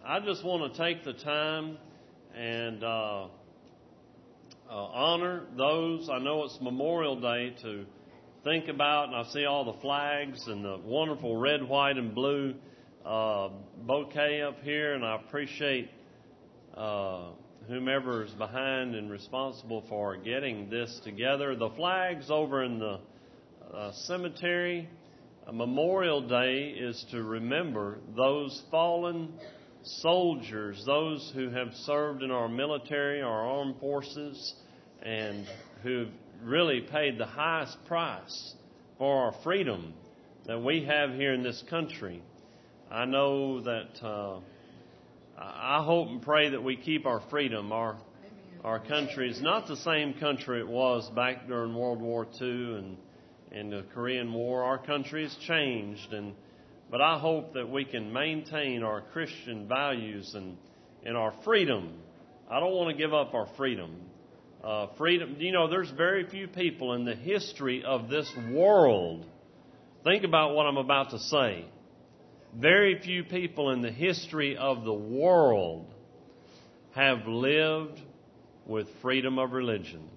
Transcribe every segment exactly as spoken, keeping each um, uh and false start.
I just want to take the time and uh, uh, honor those. I know it's Memorial Day to think about, and I see all the flags and the wonderful red, white, and blue uh, bouquet up here, and I appreciate uh, whomever is behind and responsible for getting this together. The flags over in the uh, cemetery, uh, Memorial Day is to remember those fallen soldiers, those who have served in our military, our armed forces, and who've really paid the highest price for our freedom that we have here in this country. I know that uh, I hope and pray that we keep our freedom. Our our country is not the same country it was back during World War Two and, and the Korean War. Our country has changed, and but I hope that we can maintain our Christian values and, and our freedom. I don't want to give up our freedom. Uh, freedom, you know, there's very few people in the history of this world. Think about what I'm about to say. Very few people in the history of the world have lived with freedom of religion.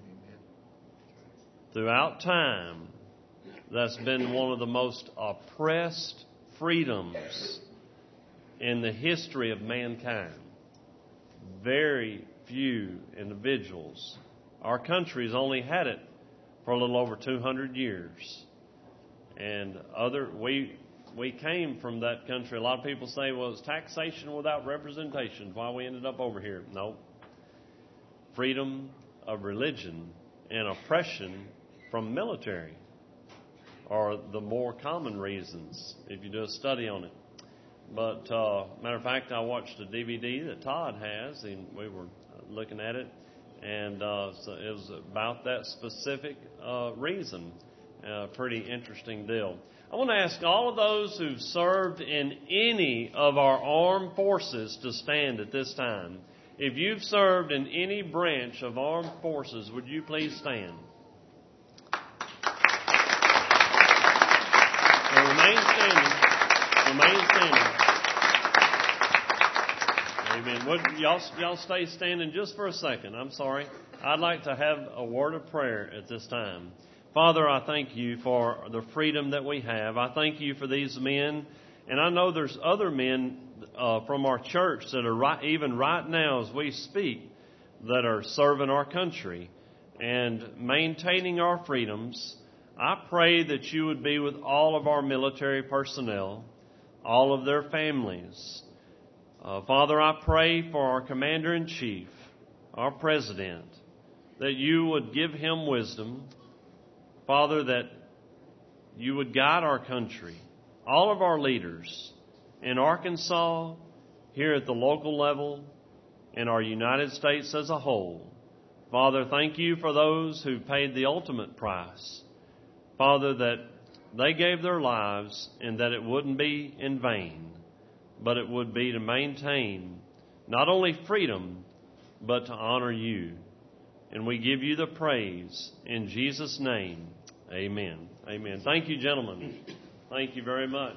Throughout time, that's been one of the most oppressed freedoms in the history of mankind. Very few individuals. Our country's only had it for a little over two hundred years. And other we we came from that country. A lot of people say, well, it's taxation without representation. Why we ended up over here? No. Freedom of religion and oppression from military are the more common reasons if you do a study on it. But, uh, matter of fact, I watched a D V D that Todd has, and we were looking at it, and uh, so it was about that specific uh, reason. Uh, pretty interesting deal. I want to ask all of those who've served in any of our armed forces to stand at this time. If you've served in any branch of armed forces, would you please stand? So remain standing. Remain standing. Amen. Would y'all, y'all stay standing just for a second. I'm sorry. I'd like to have a word of prayer at this time. Father, I thank you for the freedom that we have. I thank you for these men. And I know there's other men uh, from our church that are right, even right now as we speak, that are serving our country and maintaining our freedoms. I pray that you would be with all of our military personnel, all of their families. Uh, Father, I pray for our Commander-in-Chief, our President, that you would give him wisdom. Father, that you would guide our country, all of our leaders in Arkansas, here at the local level, in our United States as a whole. Father, thank you for those who paid the ultimate price. Father, that they gave their lives and that it wouldn't be in vain, but it would be to maintain not only freedom, but to honor you. And we give you the praise in Jesus' name. Amen. Amen. Thank you, gentlemen. Thank you very much.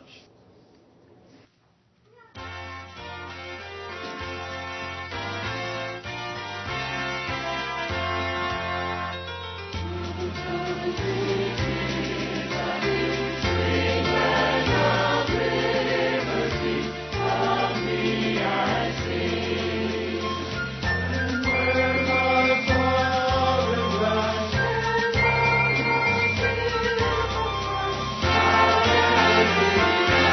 Hallelujah.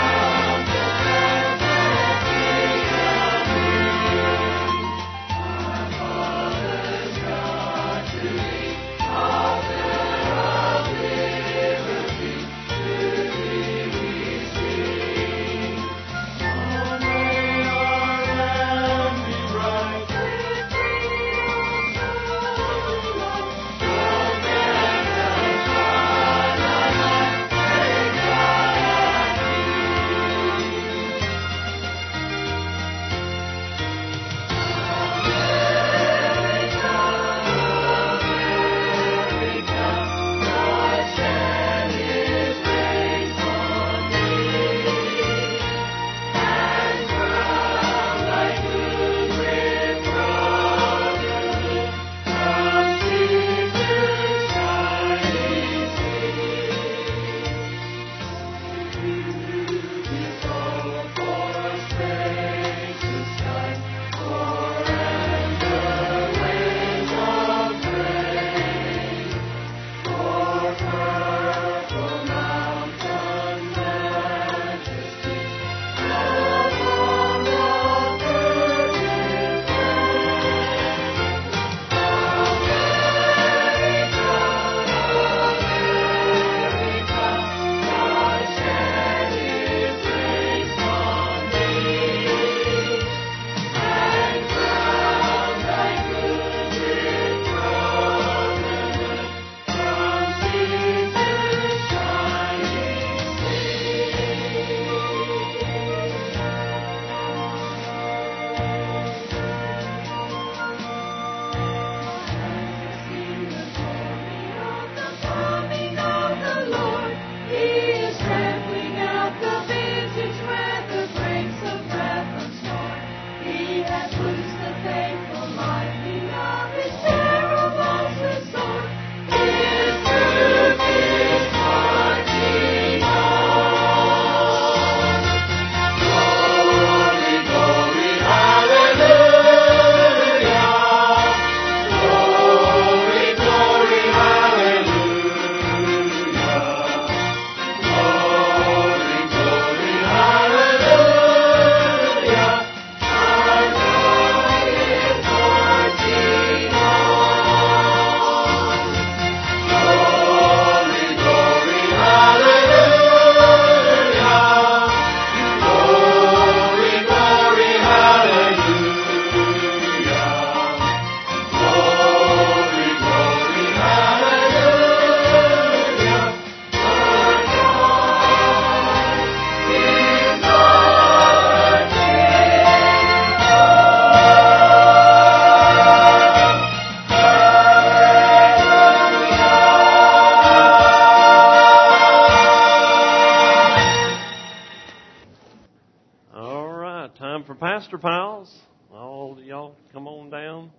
time for Pastor Pals. All of y'all come on down.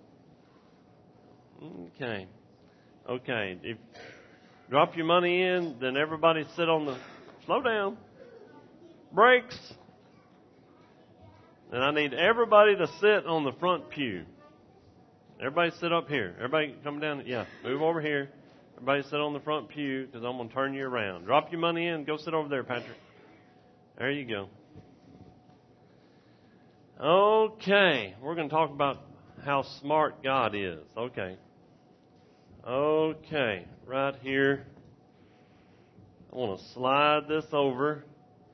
Okay. Okay. If drop your money in, then everybody sit on the... Slow down. Brakes. And I need everybody to sit on the front pew. Everybody sit up here. Everybody come down. Yeah, move over here. Everybody sit on the front pew because I'm going to turn you around. Drop your money in. Go sit over there, Patrick. There you go. Okay. We're going to talk about how smart God is. Okay. Okay. Right here. I want to slide this over.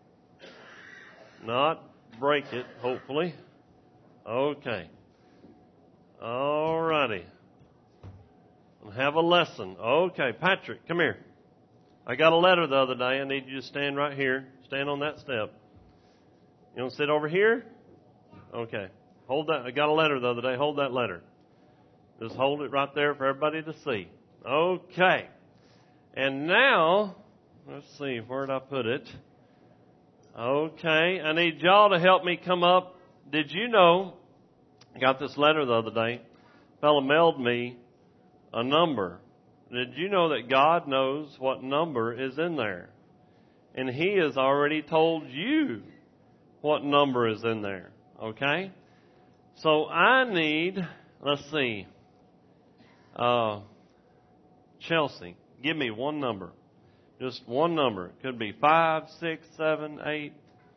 Not break it, hopefully. Okay. All righty. Have a lesson. Okay, Patrick, come here. I got a letter the other day. I need you to stand right here. Stand on that step. You want to sit over here? Okay. Hold that. I got a letter the other day. Hold that letter. Just hold it right there for everybody to see. Okay. And now, let's see, where did I put it? Okay. I need y'all to help me come up. Did you know, I got this letter the other day. A fellow mailed me a number. Did you know that God knows what number is in there? And He has already told you what number is in there. Okay? So I need, let's see, uh, Chelsea, give me one number. Just one number. It could be five, six, seven, eight.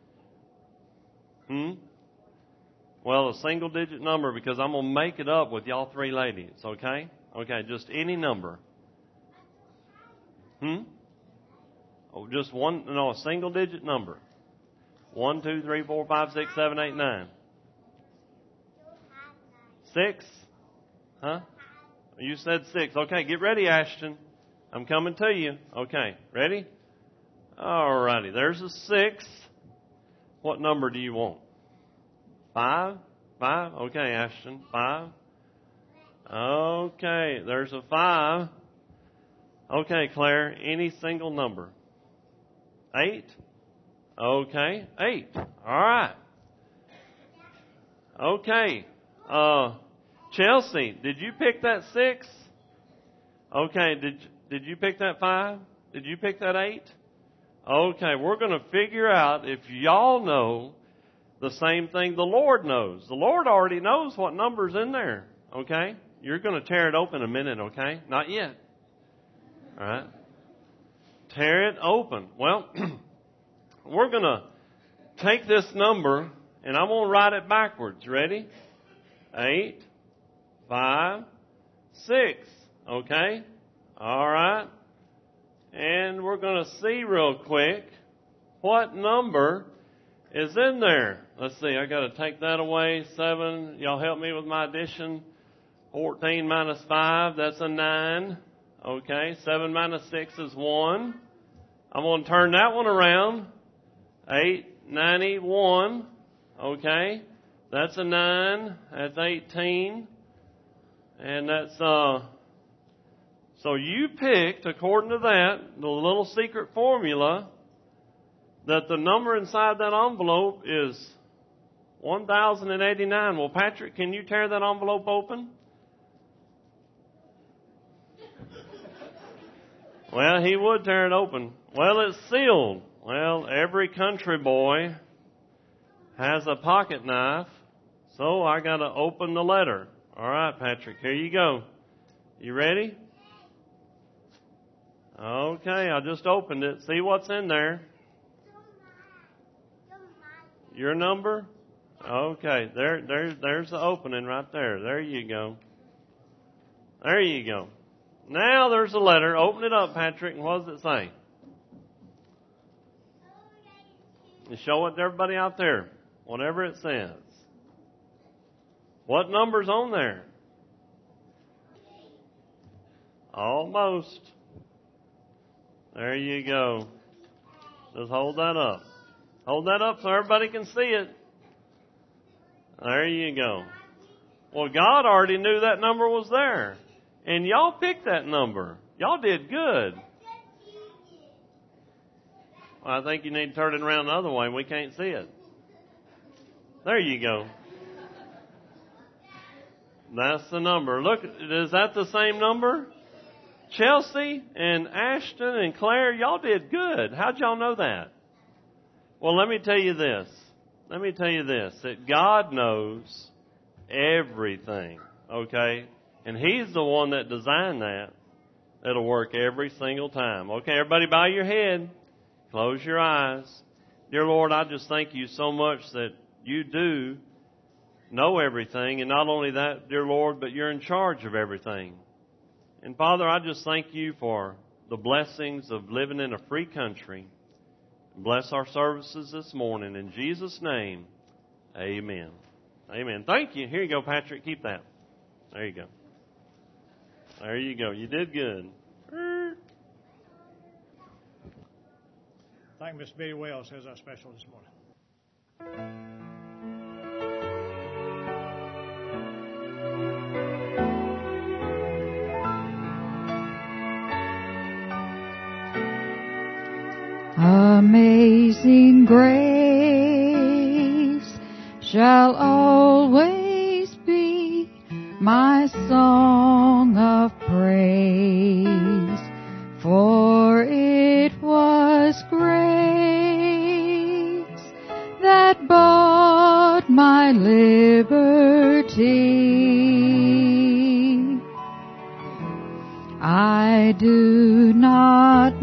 Hmm? Well, a single digit number because I'm going to make it up with y'all three ladies. Okay? Okay, just any number. Hmm? Oh, just one, no, a single digit number. One, two, three, four, five, six, seven, eight, nine. Six? Huh? You said six. Okay, get ready, Ashton. I'm coming to you. Okay, ready? All righty, there's a six. What number do you want? Five? Five? Okay, Ashton. Five? Okay, there's a five. Okay, Claire, any single number. Eight? Okay, eight. All right. Okay. Uh, Chelsea, did you pick that six? Okay, did did you pick that five? Did you pick that eight? Okay, we're going to figure out if y'all know the same thing the Lord knows. The Lord already knows what number's in there. Okay? You're going to tear it open in a minute, okay? Not yet. All right? Tear it open. Well, we're going to take this number, and I'm going to write it backwards. Ready? Eight, five, six. Okay? All right? And we're going to see real quick what number is in there. Let's see. I got to take that away. Seven. Y'all help me with my addition. fourteen minus five, that's a nine. Okay, seven minus six is one. I'm going to turn that one around. eight, ninety-one. Okay, that's a nine. That's eighteen. And that's, uh, so you picked, according to that, the little secret formula, that the number inside that envelope is one thousand eighty-nine. Well, Patrick, can you tear that envelope open? Well, he would tear it open. Well, it's sealed. Well, every country boy has a pocket knife, so I got to open the letter. All right, Patrick, here you go. You ready? Okay, I just opened it. See what's in there. Your number? Okay, there, there, there's the opening right there. There you go. There you go. Now there's a letter. Open it up, Patrick, and what does it say? And show it to everybody out there, whatever it says. What number's on there? Almost. There you go. Just hold that up. Hold that up so everybody can see it. There you go. Well, God already knew that number was there. And y'all picked that number. Y'all did good. Well, I think you need to turn it around the other way. We can't see it. There you go. That's the number. Look, is that the same number? Chelsea and Ashton and Claire, y'all did good. How'd y'all know that? Well, let me tell you this. Let me tell you this, that God knows everything, okay? And He's the one that designed that. It'll work every single time. Okay, everybody bow your head. Close your eyes. Dear Lord, I just thank you so much that you do know everything. And not only that, dear Lord, but you're in charge of everything. And Father, I just thank you for the blessings of living in a free country. Bless our services this morning. In Jesus' name, amen. Amen. Thank you. Here you go, Patrick. Keep that. There you go. There you go. You did good. I think Miss Betty Wells has our special this morning. Amazing grace shall always be my song of praise, for it was grace that bought my liberty. I do not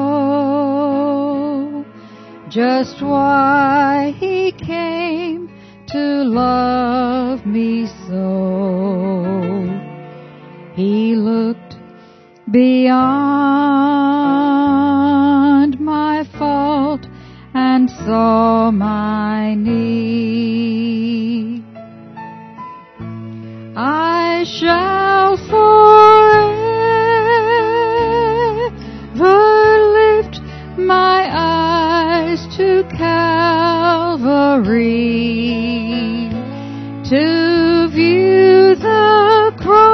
know just why He came to love me so. He looked beyond my fault and saw my need. I shall forever lift my eyes to Calvary, to view the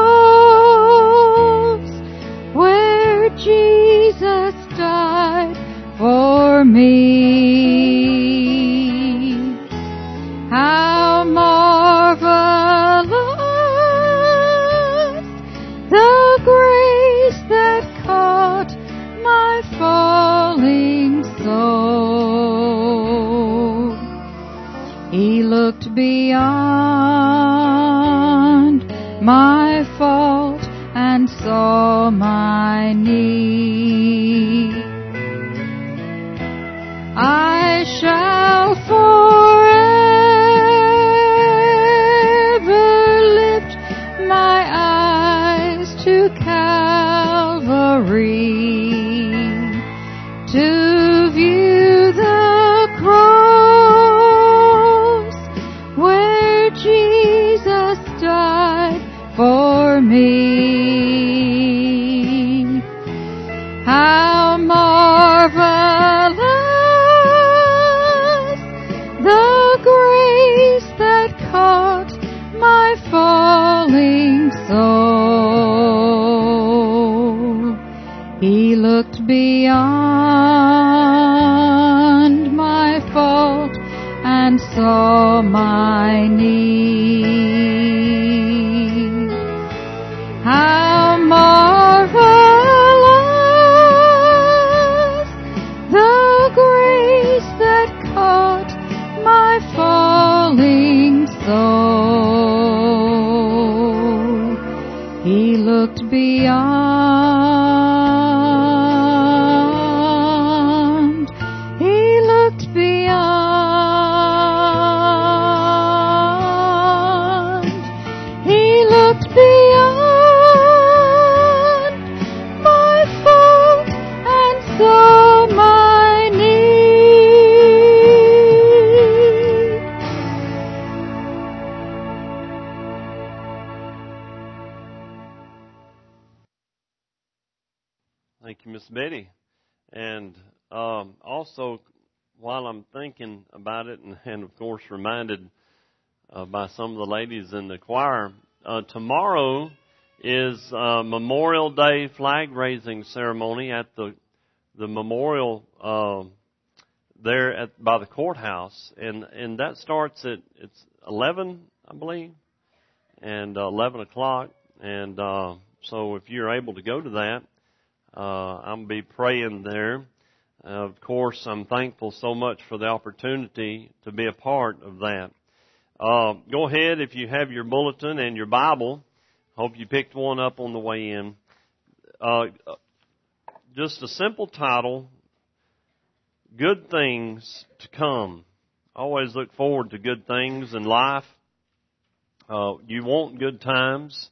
cross where Jesus died for me. How marvelous the grace that caught my falling soul. He looked beyond my fault and saw my need. I shall forever lift my eyes to Calvary, to view the cross where Jesus died for me. How marvelous the grace that caught my falling soul. He looked beyond my fault and saw my need. How marvelous the grace that caught my falling soul. He looked beyond, He looked beyond, He looked beyond my fault and saw my need. Thank you, Miss Betty. And um, also, while I'm thinking about it, and, and of course reminded uh, by some of the ladies in the choir, uh, tomorrow is uh, Memorial Day flag raising ceremony at the the memorial uh, there at by the courthouse, and and that starts at it's eleven, I believe, and uh, eleven o'clock. And uh, so if you're able to go to that, uh, I'm gonna be praying there. Uh, of course, I'm thankful so much for the opportunity to be a part of that. Uh, go ahead if you have your bulletin and your Bible. Hope you picked one up on the way in. Uh, just a simple title, Good Things to Come. I always look forward to good things in life. Uh, you want good times.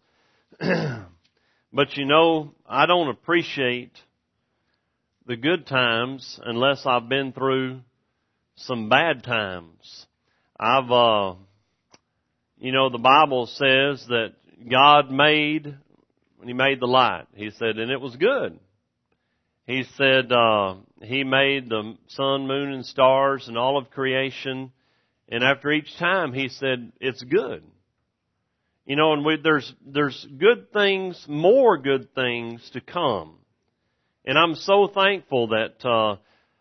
But you know, I don't appreciate the good times unless I've been through some bad times. I've, uh, you know, the Bible says that God made, when He made the light, He said, and it was good. He said, uh, He made the sun, moon, and stars and all of creation. And after each time, He said, it's good. You know, and we, there's, there's good things, more good things to come. And I'm so thankful that, uh,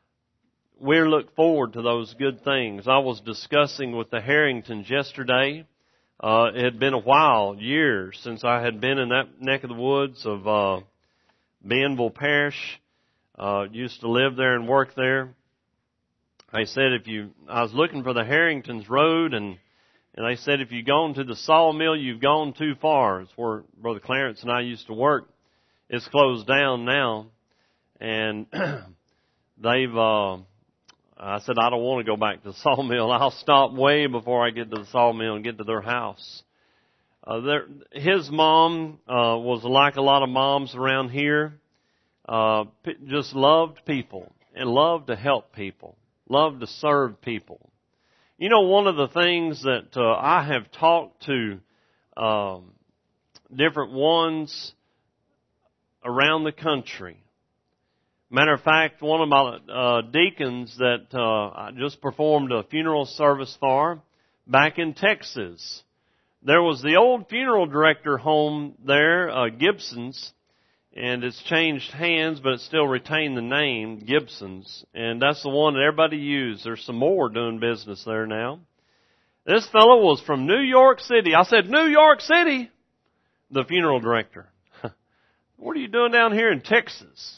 we look forward to those good things. I was discussing with the Harringtons yesterday. Uh, it had been a while, years, since I had been in that neck of the woods of, uh, Bienville Parish. Uh, used to live there and work there. I said if you, I was looking for the Harringtons Road, and, and they said if you've gone to the sawmill, you've gone too far. It's where Brother Clarence and I used to work. It's closed down now. And they've, uh, I said, I don't want to go back to the sawmill. I'll stop way before I get to the sawmill and get to their house. Uh, their, his mom, uh, was like a lot of moms around here. Uh, p- just loved people and loved to help people, loved to serve people. You know, one of the things that, uh, I have talked to, um, different ones around the country. Matter of fact, one of my uh, deacons that uh, I just performed a funeral service for back in Texas, there was the old funeral director home there, uh, Gibson's, and it's changed hands, but it still retained the name, Gibson's, and that's the one that everybody used. There's some more doing business there now. This fellow was from New York City. I said, New York City? The funeral director. What are you doing down here in Texas?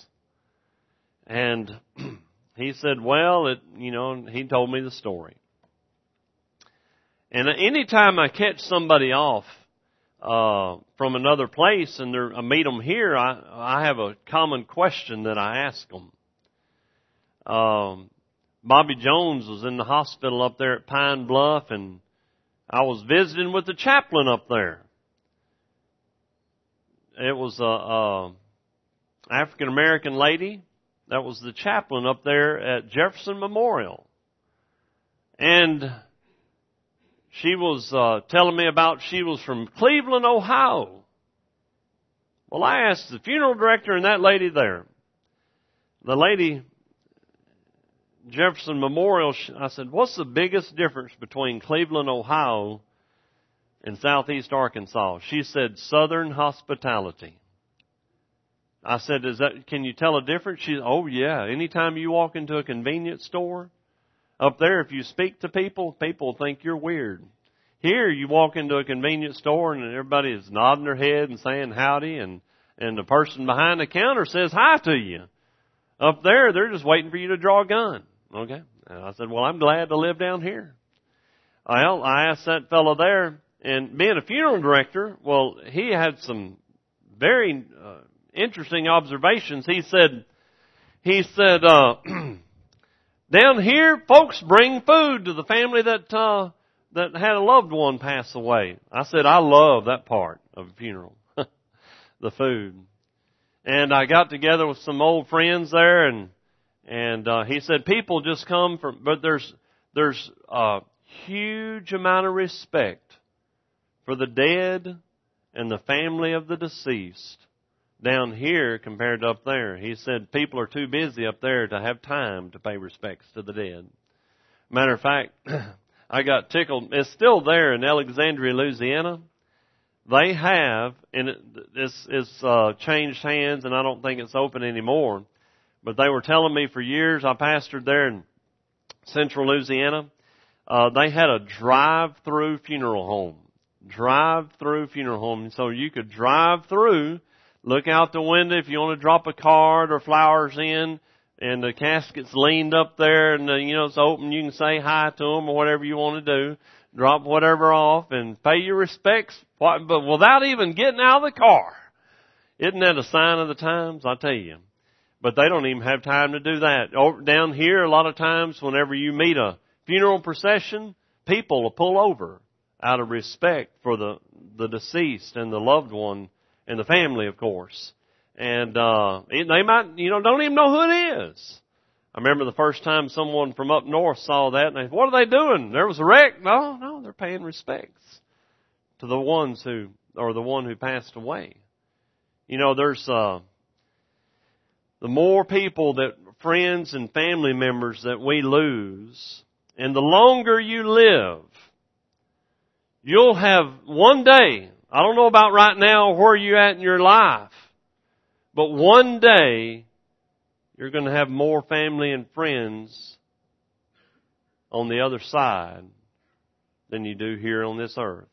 And he said, well, it, you know, he told me the story. And any time I catch somebody off uh from another place and I meet them here, I, I have a common question that I ask them. Um, Bobby Jones was in the hospital up there at Pine Bluff, and I was visiting with the chaplain up there. It was a, a African-American lady. That was the chaplain up there at Jefferson Memorial. And she was uh, telling me about she was from Cleveland, Ohio. Well, I asked the funeral director and that lady there. The lady, Jefferson Memorial, I said, what's the biggest difference between Cleveland, Ohio and Southeast Arkansas? She said, Southern hospitality. I said, "Is that? Can you tell a difference?" She said, "Oh yeah. Anytime you walk into a convenience store, up there, if you speak to people, people think you're weird. Here, you walk into a convenience store and everybody is nodding their head and saying howdy, and and the person behind the counter says hi to you. Up there, they're just waiting for you to draw a gun." Okay. And I said, "Well, I'm glad to live down here." Well, I asked that fellow there, and being a funeral director, well, he had some very uh, interesting observations. He said, he said, uh, down here, folks bring food to the family that, uh, that had a loved one pass away. I said, I love that part of a funeral, the food. And I got together with some old friends there, and, and, uh, he said, people just come from, but there's, there's a huge amount of respect for the dead and the family of the deceased down here compared to up there. He said people are too busy up there to have time to pay respects to the dead. Matter of fact, I got tickled. It's still there in Alexandria, Louisiana. They have, and it, it's, it's uh, changed hands, and I don't think it's open anymore. But they were telling me for years, I pastored there, and Central Louisiana, uh, they had a drive-through funeral home. Drive-through funeral home. So you could drive through, look out the window if you want to drop a card or flowers in, and the casket's leaned up there, and, uh, you know, it's open. You can say hi to them or whatever you want to do. Drop whatever off and pay your respects, but without even getting out of the car. Isn't that a sign of the times? I tell you. But they don't even have time to do that. Over, down here, a lot of times, whenever you meet a funeral procession, people will pull over out of respect for the, the deceased and the loved one and the family, of course. And, uh, it, they might, you know, don't even know who it is. I remember the first time someone from up north saw that and they said, what are they doing? There was a wreck. No, no, they're paying respects to the ones who, or the one who passed away. You know, there's, uh, the more people that, friends and family members that we lose, and the longer you live, you'll have one day, I don't know about right now where you're at in your life, but one day you're going to have more family and friends on the other side than you do here on this earth.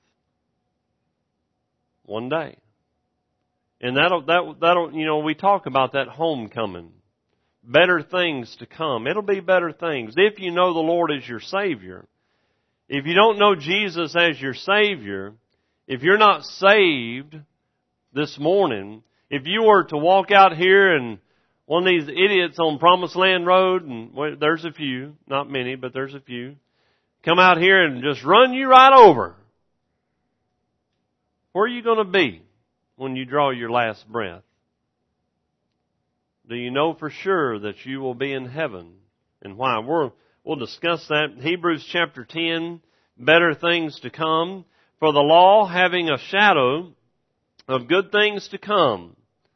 One day. And that'll, that, that'll, you know, we talk about that homecoming. Better things to come. It'll be better things. If you know the Lord as your Savior. If you don't know Jesus as your Savior, if you're not saved this morning, if you were to walk out here and one of these idiots on Promised Land Road, and well, there's a few, not many, but there's a few, come out here and just run you right over, where are you going to be when you draw your last breath? Do you know for sure that you will be in heaven? And why? We're, we'll discuss that. Hebrews chapter ten, better things to come. For the law, having a shadow of good things to come,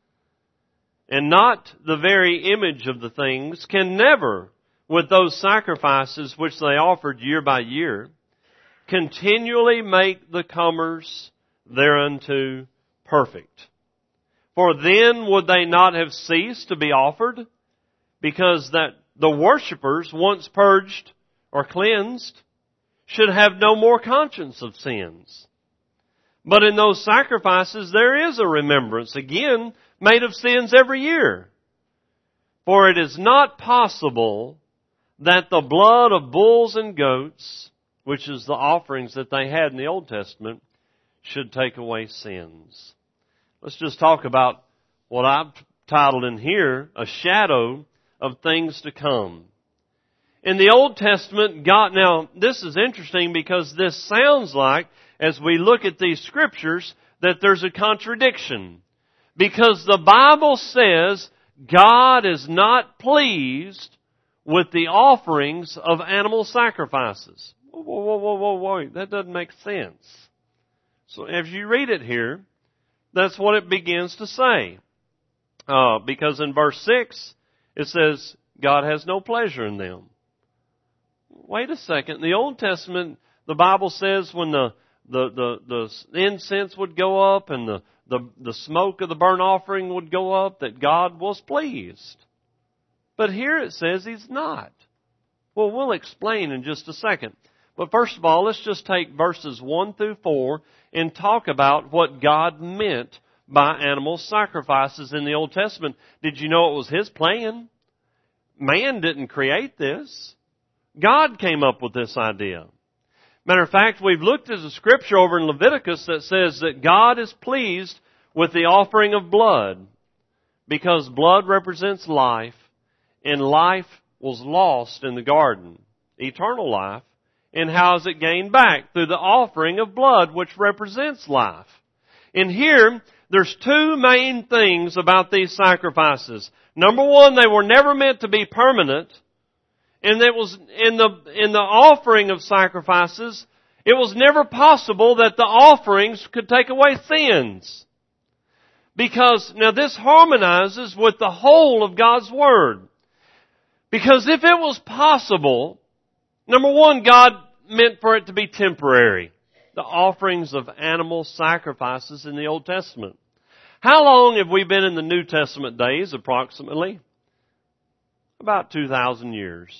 and not the very image of the things, can never, with those sacrifices which they offered year by year, continually make the comers thereunto perfect. For then would they not have ceased to be offered, because that the worshippers, once purged or cleansed, should have no more conscience of sins. But in those sacrifices there is a remembrance, again, made of sins every year. For it is not possible that the blood of bulls and goats, which is the offerings that they had in the Old Testament, should take away sins. Let's just talk about what I've titled in here, a shadow of things to come. In the Old Testament, God, now this is interesting because this sounds like, as we look at these scriptures, that there's a contradiction. Because the Bible says God is not pleased with the offerings of animal sacrifices. Whoa, whoa, whoa, whoa, whoa, that doesn't make sense. So as you read it here, that's what it begins to say. Uh, because in verse six, it says, God has no pleasure in them. Wait a second. In the Old Testament, the Bible says when the, the, the, the incense would go up and the, the, the smoke of the burnt offering would go up, that God was pleased. But here it says He's not. Well, we'll explain in just a second. But first of all, let's just take verses one through four and talk about what God meant by animal sacrifices in the Old Testament. Did you know it was His plan? Man didn't create this. God came up with this idea. Matter of fact, we've looked at a scripture over in Leviticus that says that God is pleased with the offering of blood, because blood represents life, and life was lost in the garden, eternal life. And how is it gained back? Through the offering of blood, which represents life. And here, there's two main things about these sacrifices. Number one, they were never meant to be permanent. And it was in the, in the offering of sacrifices, it was never possible that the offerings could take away sins. Because, now this harmonizes with the whole of God's Word. Because if it was possible, number one, God meant for it to be temporary. The offerings of animal sacrifices in the Old Testament. How long have we been in the New Testament days, approximately? About two thousand years.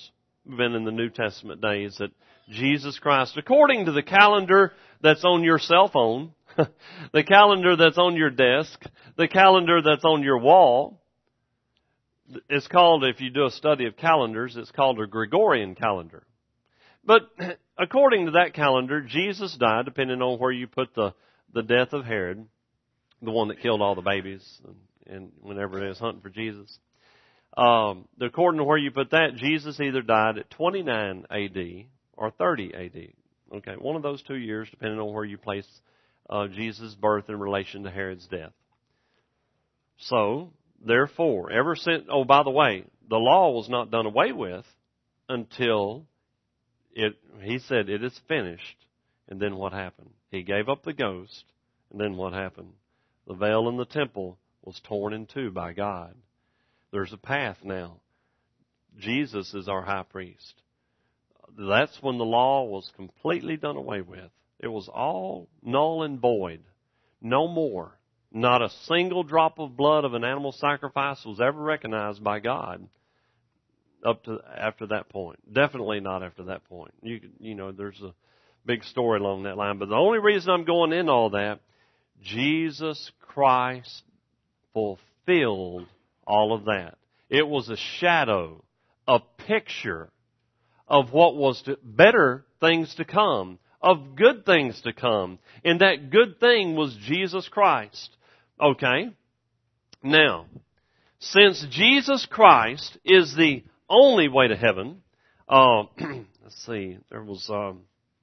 been in the New Testament days, that Jesus Christ, according to the calendar that's on your cell phone, the calendar that's on your desk, the calendar that's on your wall, it's called, if you do a study of calendars, it's called a Gregorian calendar. But according to that calendar, Jesus died, depending on where you put the, the death of Herod, the one that killed all the babies, and, and whenever it is hunting for Jesus. Um, according to where you put that, Jesus either died at twenty-nine A D or thirty A D. Okay, one of those two years, depending on where you place uh, Jesus' birth in relation to Herod's death. So, therefore, ever since, oh, by the way, the law was not done away with until it, he said, it is finished. And then what happened? He gave up the ghost. And then what happened? The veil in the temple was torn in two by God. There's a path now. Jesus is our high priest. That's when the law was completely done away with. It was all null and void. No more. Not a single drop of blood of an animal sacrifice was ever recognized by God up to after that point. Definitely not after that point. You you know, there's a big story along that line. But the only reason I'm going into all that, Jesus Christ fulfilled all of that. It was a shadow, a picture of what was to, better things to come, of good things to come. And that good thing was Jesus Christ. Okay? Now, since Jesus Christ is the only way to heaven, uh, let's see, there was, um,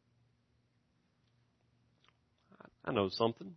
I know something.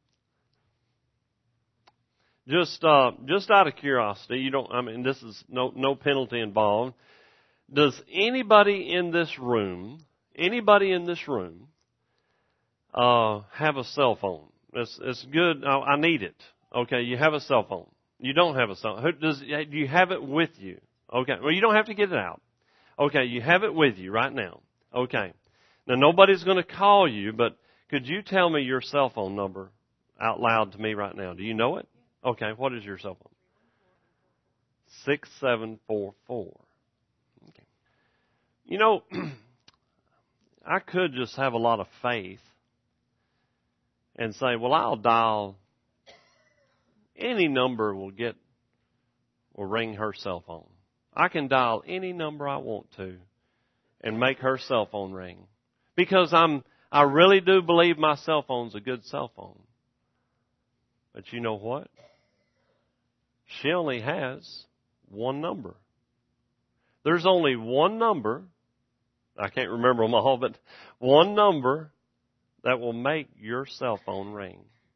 Just, uh, just out of curiosity, you don't, I mean, this is no, no penalty involved. Does anybody in this room, anybody in this room, uh, have a cell phone? It's, it's good. I, I need it. Okay, you have a cell phone. You don't have a cell phone. Does, do you have it with you? Okay, well, you don't have to get it out. Okay, you have it with you right now. Okay. Now, nobody's going to call you, but could you tell me your cell phone number out loud to me right now? Do you know it? Okay, what is your cell phone? six seven four four. Okay. You know, I could just have a lot of faith and say, well, I'll dial, any number will get, will ring her cell phone. I can dial any number I want to and make her cell phone ring. Because I'm, I really do believe my cell phone's a good cell phone. But you know what? She only has one number. There's only one number, I can't remember them all, but one number that will make your cell phone ring.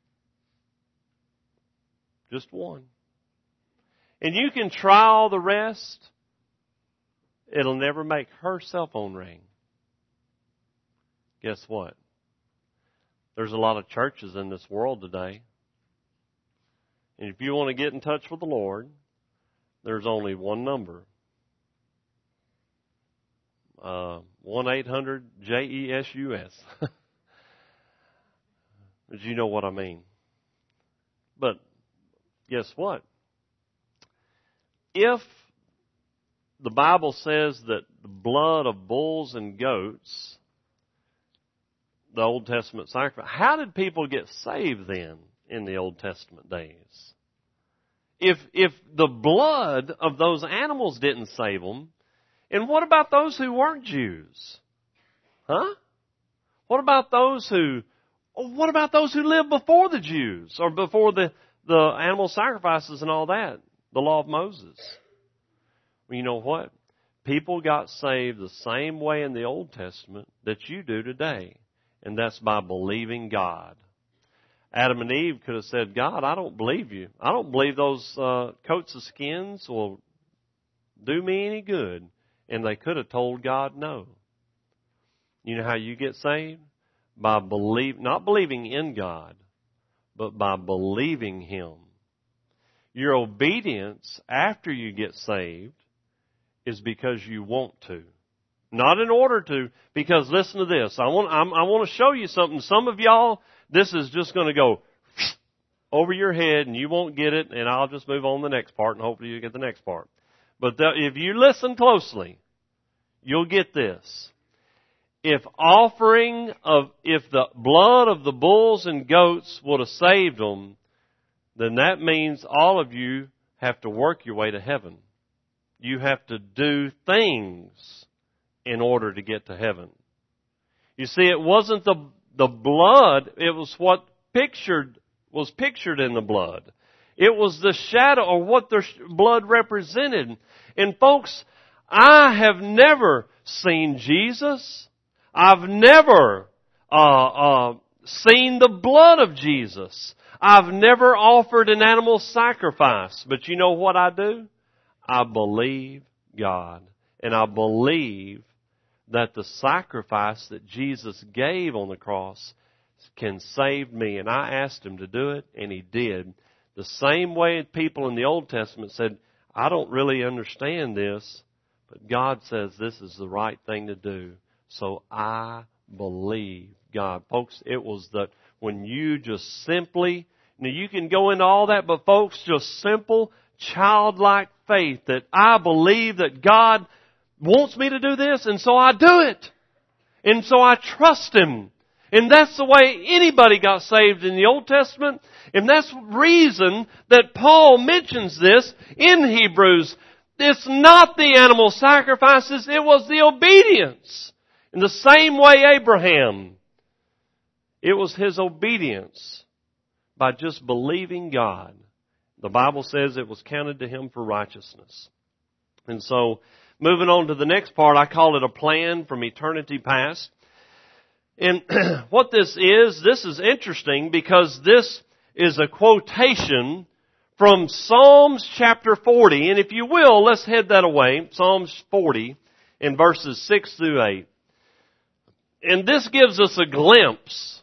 Just one. And you can try all the rest. It'll never make her cell phone ring. Guess what? There's a lot of churches in this world today. And if you want to get in touch with the Lord, there's only one number. Uh, one eight hundred J E S U S. But you know what I mean. But guess what? If the Bible says that the blood of bulls and goats, the Old Testament sacrifice, how did people get saved then in the Old Testament days? If if the blood of those animals didn't save them, and what about those who weren't Jews? Huh? What about those who, what about those who lived before the Jews or before the, the animal sacrifices and all that, the law of Moses? Well, you know what? People got saved the same way in the Old Testament that you do today, and that's by believing God. Adam and Eve could have said, God, I don't believe you. I don't believe those uh, coats of skins will do me any good. And they could have told God no. You know how you get saved? By believe, not believing in God, but by believing Him. Your obedience after you get saved is because you want to. Not in order to, because listen to this. I want, I'm, I want to show you something. Some of y'all, this is just going to go over your head and you won't get it, and I'll just move on to the next part and hopefully you get the next part. But the, if you listen closely, you'll get this. If offering of, if the blood of the bulls and goats would have saved them, then that means all of you have to work your way to heaven. You have to do things in order to get to heaven. You see, it wasn't the, the blood, it was what pictured, was pictured in the blood. It was the shadow or what their blood represented. And folks, I have never seen Jesus. I've never uh, uh, seen the blood of Jesus. I've never offered an animal sacrifice. But you know what I do? I believe God. And I believe that the sacrifice that Jesus gave on the cross can save me. And I asked Him to do it, and He did. The same way people in the Old Testament said, I don't really understand this, but God says this is the right thing to do. So I believe God. Folks, it was that when you just simply, now you can go into all that, but folks, just simple, childlike faith that I believe that God wants me to do this, and so I do it. And so I trust Him. And that's the way anybody got saved in the Old Testament. And that's the reason that Paul mentions this in Hebrews. It's not the animal sacrifices, it was the obedience. In the same way Abraham, it was his obedience by just believing God. The Bible says it was counted to him for righteousness. And so, moving on to the next part, I call it a plan from eternity past. And what this is, this is interesting because this is a quotation from Psalms chapter forty. And if you will, let's head that away. Psalms forty in verses six through eight. And this gives us a glimpse.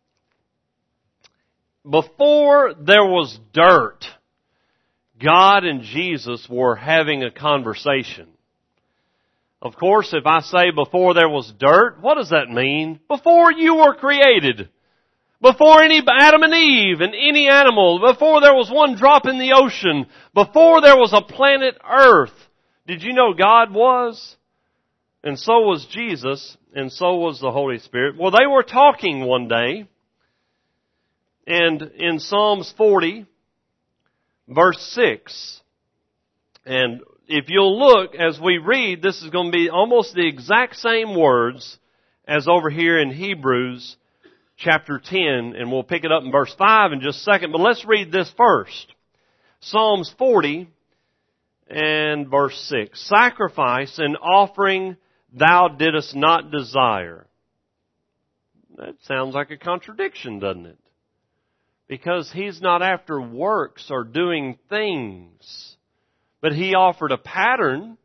Before there was dirt, God and Jesus were having a conversation. Of course, if I say before there was dirt, what does that mean? Before you were created. Before any Adam and Eve and any animal. Before there was one drop in the ocean. Before there was a planet Earth. Did you know God was? And so was Jesus. And so was the Holy Spirit. Well, they were talking one day. And in Psalms forty, verse six, and if you'll look as we read, this is going to be almost the exact same words as over here in Hebrews chapter ten, and we'll pick it up in verse five in just a second, but let's read this first. Psalms forty and verse six. Sacrifice and offering thou didst not desire. That sounds like a contradiction, doesn't it? Because He's not after works or doing things. But He offered a pattern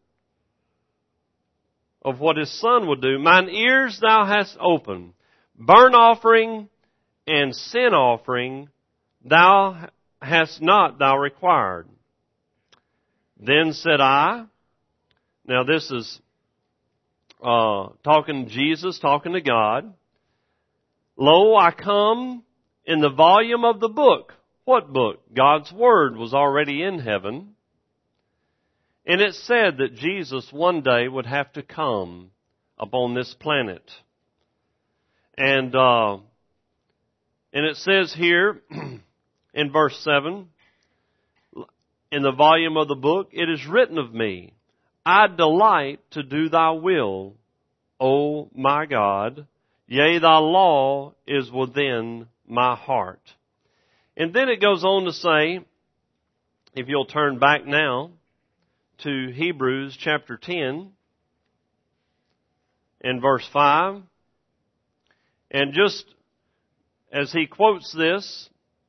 of what His Son would do. Mine ears thou hast opened. Burnt offering and sin offering thou hast not thou required. Then said I, now this is uh, talking to Jesus, talking to God. Lo, I come in the volume of the book. What book? God's Word was already in heaven. And it said that Jesus one day would have to come upon this planet. And uh, and it says here in verse seven, in the volume of the book, it is written of me, I delight to do thy will, O my God. Yea, thy law is within my heart. And then it goes on to say, if you'll turn back now to Hebrews chapter ten and verse five. And just as he quotes this,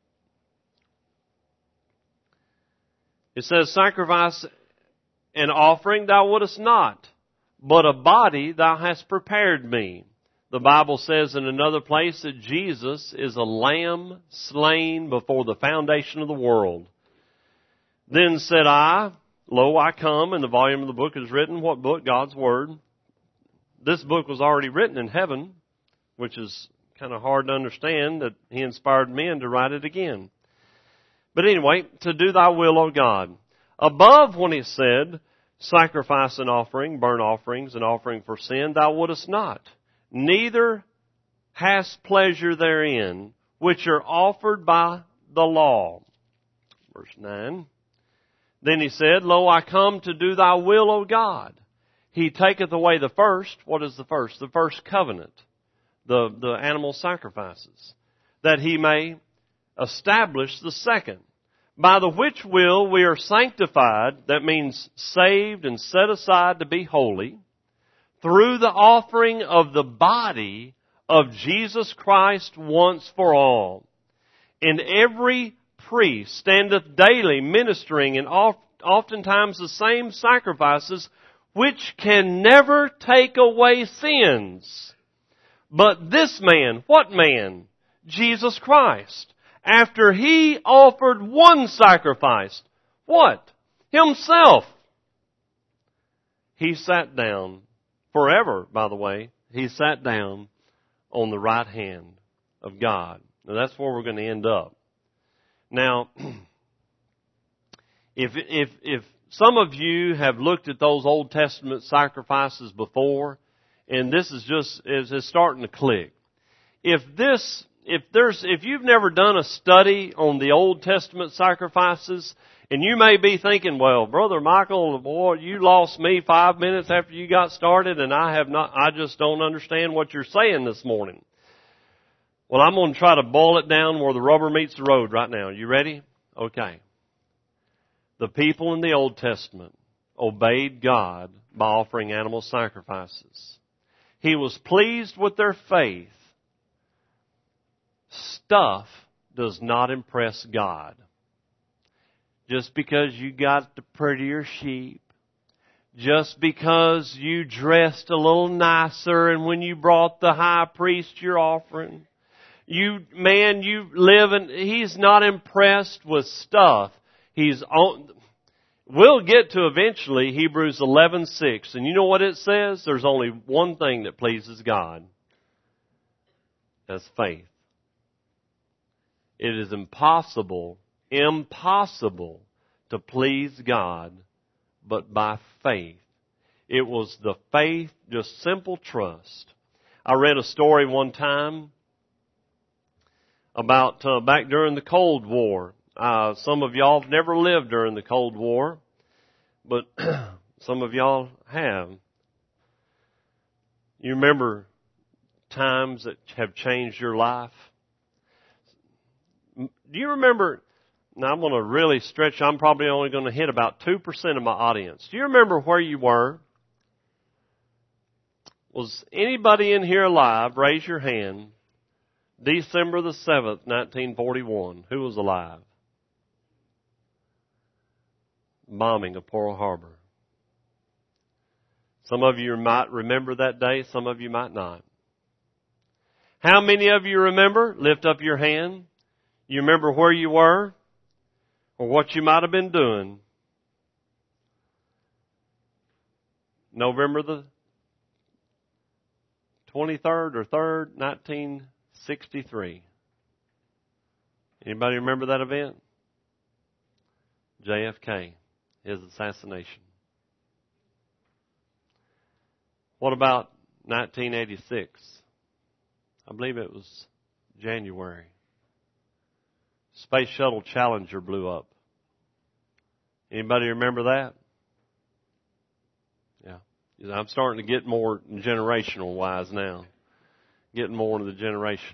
it says, sacrifice and offering thou wouldest not, but a body thou hast prepared me. The Bible says in another place that Jesus is a lamb slain before the foundation of the world. Then said I, lo, I come, and the volume of the book is written. What book? God's Word. This book was already written in heaven, which is kind of hard to understand that He inspired men to write it again. But anyway, to do thy will, O God. Above when He said, sacrifice and offering, burnt offerings and offering for sin, thou wouldest not. Neither hast pleasure therein, which are offered by the law. Verse nine. Then he said, Lo, I come to do thy will, O God. He taketh away the first. What is the first? The first covenant. The, the animal sacrifices. That he may establish the second. By the which will we are sanctified, that means saved and set aside to be holy, through the offering of the body of Jesus Christ once for all. And every priest standeth daily ministering and oftentimes the same sacrifices, which can never take away sins. But this man, what man? Jesus Christ. After He offered one sacrifice, what? Himself. He sat down, forever, by the way, He sat down on the right hand of God. Now that's where we're going to end up. Now, if, if, if some of you have looked at those Old Testament sacrifices before, and this is just, is, is starting to click. If this, if there's, if you've never done a study on the Old Testament sacrifices, and you may be thinking, well, Brother Michael, boy, you lost me five minutes after you got started, and I have not, I just don't understand what you're saying this morning. Well, I'm going to try to boil it down where the rubber meets the road right now. You ready? Okay. The people in the Old Testament obeyed God by offering animal sacrifices. He was pleased with their faith. Stuff does not impress God. Just because you got the prettier sheep, just because you dressed a little nicer and when you brought the high priest your offering, you, man, you live in, He's not impressed with stuff. He's on, we'll get to eventually Hebrews eleven six, and you know what it says? There's only one thing that pleases God. That's faith. It is impossible, impossible to please God but by faith. It was the faith, just simple trust. I read a story one time about uh, back during the Cold War. Uh, some of y'all have never lived during the Cold War, but some of y'all have. You remember times that have changed your life? Do you remember, now I'm going to really stretch, I'm probably only going to hit about two percent of my audience. Do you remember where you were? Was anybody in here alive? Raise your hand. December the seventh, nineteen forty-one. Who was alive? Bombing of Pearl Harbor. Some of you might remember that day, some of you might not. How many of you remember? Lift up your hand. You remember where you were or what you might have been doing. November the twenty-third or third, nineteen sixty-three. Anybody remember that event? J F K, his assassination. What about nineteen eighty-six? I believe it was January. Space Shuttle Challenger blew up. Anybody remember that? Yeah. I'm starting to get more generational wise now. Getting more into the generation.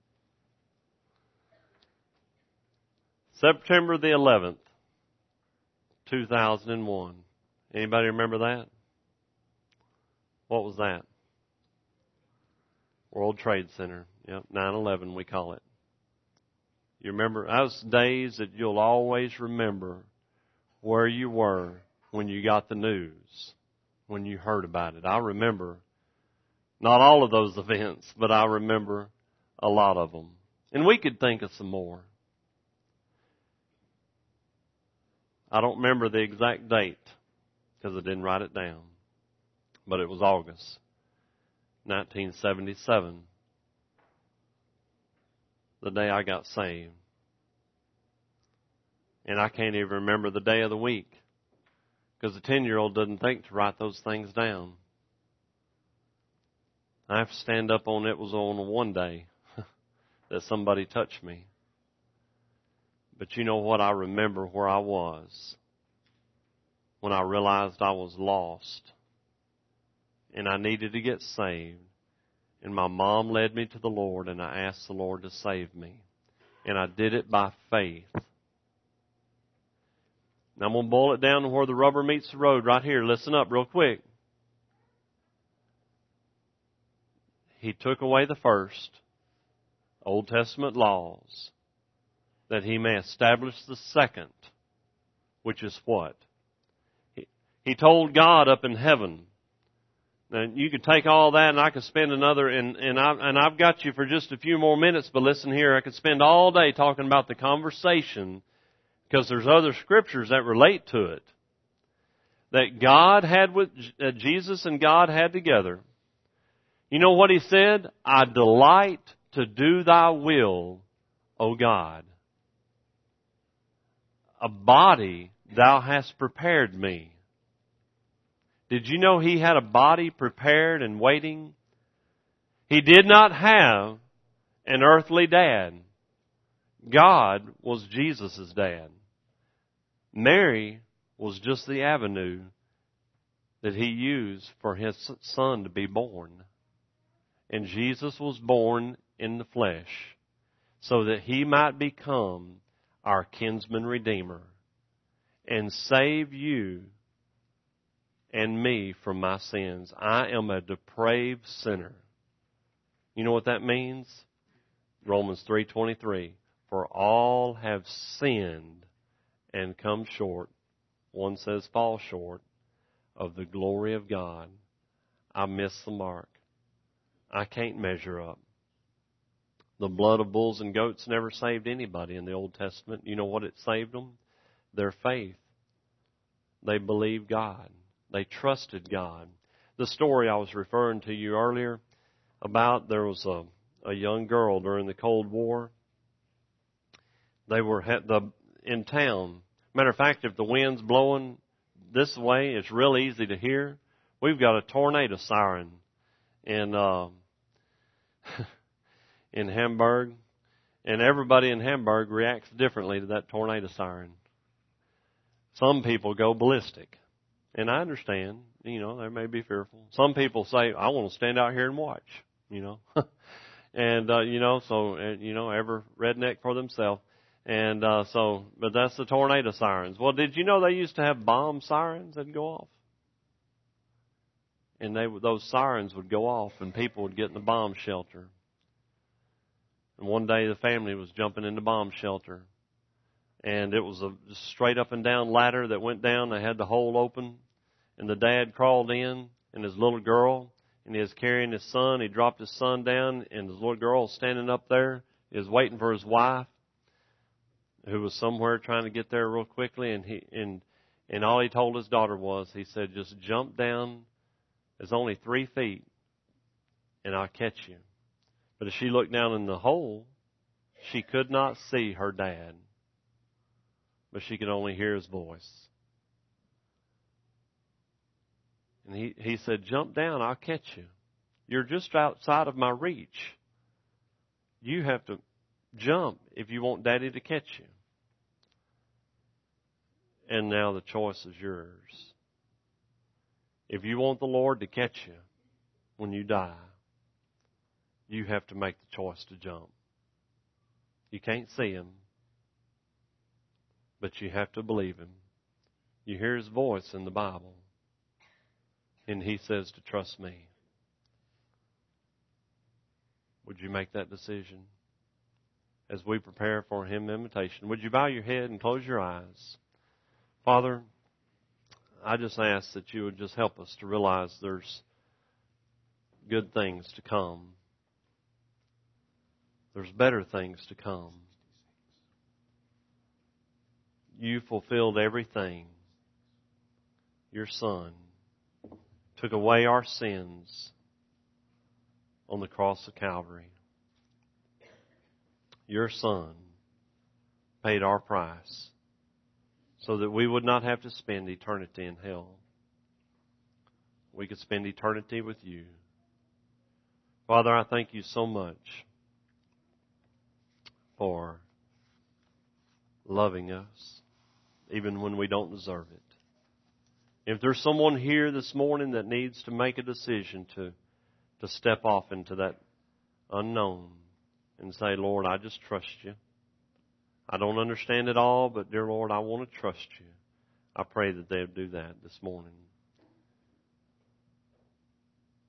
September the eleventh, two thousand one. Anybody remember that? What was that? World Trade Center. Yep, nine eleven we call it. You remember, those days that you'll always remember where you were when you got the news, when you heard about it. I remember not all of those events, but I remember a lot of them. And we could think of some more. I don't remember the exact date because I didn't write it down. But it was August nineteen seventy-seven. The day I got saved. And I can't even remember the day of the week Because a ten-year-old doesn't think to write those things down. I have to stand up on it was on one day that somebody touched me. But you know what? I remember where I was when I realized I was lost and I needed to get saved. And my mom led me to the Lord, and I asked the Lord to save me. And I did it by faith. Now I'm going to boil it down to where the rubber meets the road right here. Listen up real quick. He took away the first Old Testament laws that He may establish the second, which is what? He, he told God up in heaven. Now, you could take all that and I could spend another, and, and, I, and I've got you for just a few more minutes, but listen here, I could spend all day talking about the conversation because there's other scriptures that relate to it. That God had with, uh, Jesus and God had together. You know what He said? I delight to do Thy will, O God. A body Thou hast prepared me. Did you know He had a body prepared and waiting? He did not have an earthly dad. God was Jesus' dad. Mary was just the avenue that He used for His Son to be born. And Jesus was born in the flesh so that He might become our kinsman redeemer and save you and me from my sins. I am a depraved sinner. You know what that means? Romans three twenty-three. For all have sinned and come short. One says fall short of the glory of God. I miss the mark. I can't measure up. The blood of bulls and goats never saved anybody in the Old Testament. You know what it saved them? Their faith. They believed God. They trusted God. The story I was referring to you earlier about, there was a, a young girl during the Cold War. They were the in town. Matter of fact, if the wind's blowing this way, it's real easy to hear. We've got a tornado siren in uh, in Hamburg, and everybody in Hamburg reacts differently to that tornado siren. Some people go ballistic. And I understand, you know, they may be fearful. Some people say, I want to stand out here and watch, you know. and, uh, you know, so, uh, you know, every redneck for themselves. And uh, so, but that's the tornado sirens. Well, did you know they used to have bomb sirens that go off? And they those sirens would go off and people would get in the bomb shelter. And one day the family was jumping in the bomb shelter. And it was a straight up and down ladder that went down. They had the hole open. And the dad crawled in, and his little girl, and he was carrying his son. He dropped his son down, and his little girl was standing up there. He was waiting for his wife, who was somewhere trying to get there real quickly. And he and and all he told his daughter was, he said, just jump down. It's only three feet, and I'll catch you. But as she looked down in the hole, she could not see her dad. But she could only hear his voice. And he, he said, jump down, I'll catch you. You're just outside of my reach. You have to jump if you want Daddy to catch you. And now the choice is yours. If you want the Lord to catch you when you die, you have to make the choice to jump. You can't see Him. But you have to believe Him. You hear His voice in the Bible. And He says to trust me. Would you make that decision? As we prepare for Hymn invitation, would you bow your head and close your eyes? Father, I just ask that you would just help us to realize there's good things to come. There's better things to come. You fulfilled everything. Your Son took away our sins on the cross of Calvary. Your Son paid our price so that we would not have to spend eternity in hell. We could spend eternity with you. Father, I thank you so much for loving us, even when we don't deserve it. If there's someone here this morning that needs to make a decision to, to step off into that unknown and say, Lord, I just trust you. I don't understand it all, but dear Lord, I want to trust you. I pray that they'll do that this morning.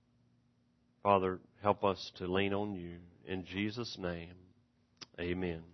Father, help us to lean on you. In Jesus' name, amen.